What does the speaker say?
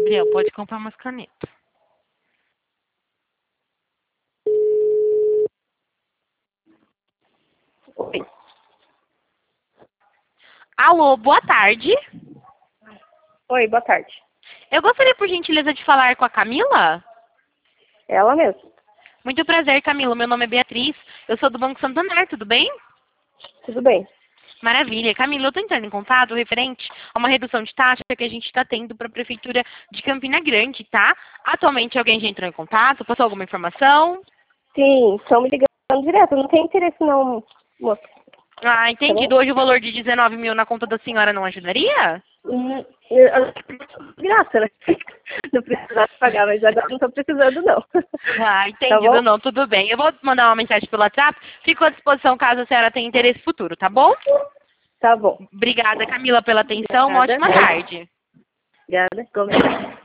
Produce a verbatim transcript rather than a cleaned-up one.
Gabriel, pode comprar umas canetas. Oi. Alô, boa tarde. Oi, boa tarde. Eu gostaria, por gentileza, de falar com a Camila. Ela mesmo. Muito prazer, Camila. Meu nome é Beatriz. Eu sou do Banco Santander, tudo bem? Tudo bem. Maravilha. Camila, eu estou entrando em contato referente a uma redução de taxa que a gente está tendo para a Prefeitura de Campina Grande, tá? Atualmente alguém já entrou em contato? Passou alguma informação? Sim, estão me ligando direto. Não tem interesse não, moça. Ah, Tá entendido. bom? Hoje o valor de dezenove mil na conta da senhora não ajudaria? Hum, eu- Graça, né? Não precisava pagar, mas agora não estou precisando não. Ah, Tá entendido. bom? Não, tudo bem. Eu vou mandar uma mensagem pelo WhatsApp. Fico à disposição caso a senhora tenha interesse futuro, tá bom? Tá bom. Obrigada, Camila, pela atenção. Uma Obrigada. ótima tarde. Obrigada. Como é?